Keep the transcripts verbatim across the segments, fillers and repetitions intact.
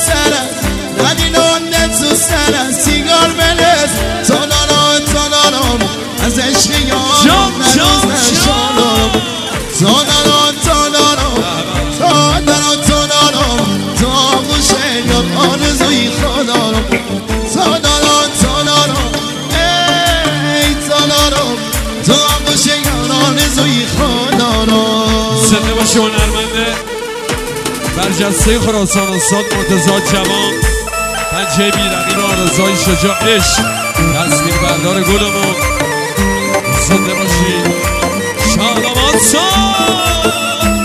سرم ندیدانه تو سرم سیگار بلس تانارا تانارم از عشق یارم نروز نشانم تانارا تانارم تانارا تانارم تو آغوش یار آرزوی خودارم تانارا تانارم ای تانارم تو آغوش یار آرزوی خودارم. زنده باشه هنرمنده برجسته خراسان استاد مرتضی جوان پنجه بیرقیب آرزوهای شجاع عشق تصویر بردار گلمون. زنده باشید شادمان سان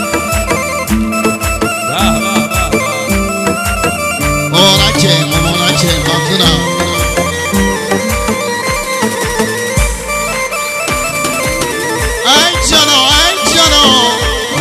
به به به به مبارکه مبارکه ممنونم. ای جانا ای جانا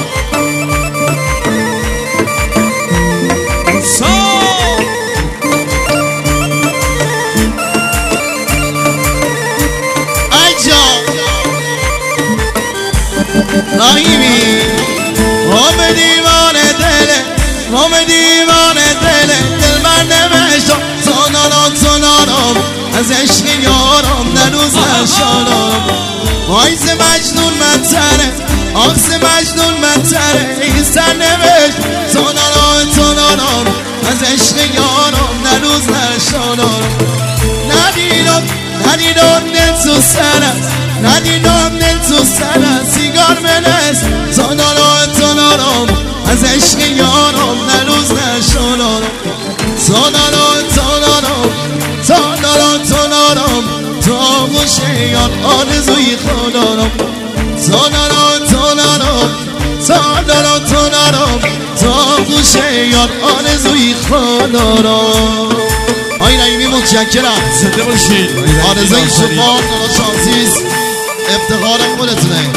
رحیمی رام دیوانه دله رام دیوانه دله دل من نوشتم تانارم تانارم از عشق یارم نروز نشانم. آیز مجنون من تره آخس مجنون من تره این سر نوشت تانارم تانارم از عشق یارم نروز نشانم. ندیدم ندیدم دل تو سرم ندیدم دل تو سرم سیگار بلس تانارا تانارم از عشق یارم نروز نشانم. تانارا تانارم تانارا تانارم تو آغوش یار آرزوی خودارم. تانارا تانارم تانارا تانارم تو آغوش یار آرزوی خودارم. آی رحیمی متشکرم. زنده باشید آرزوی شما نالا شانسیز افتخار خودتونه.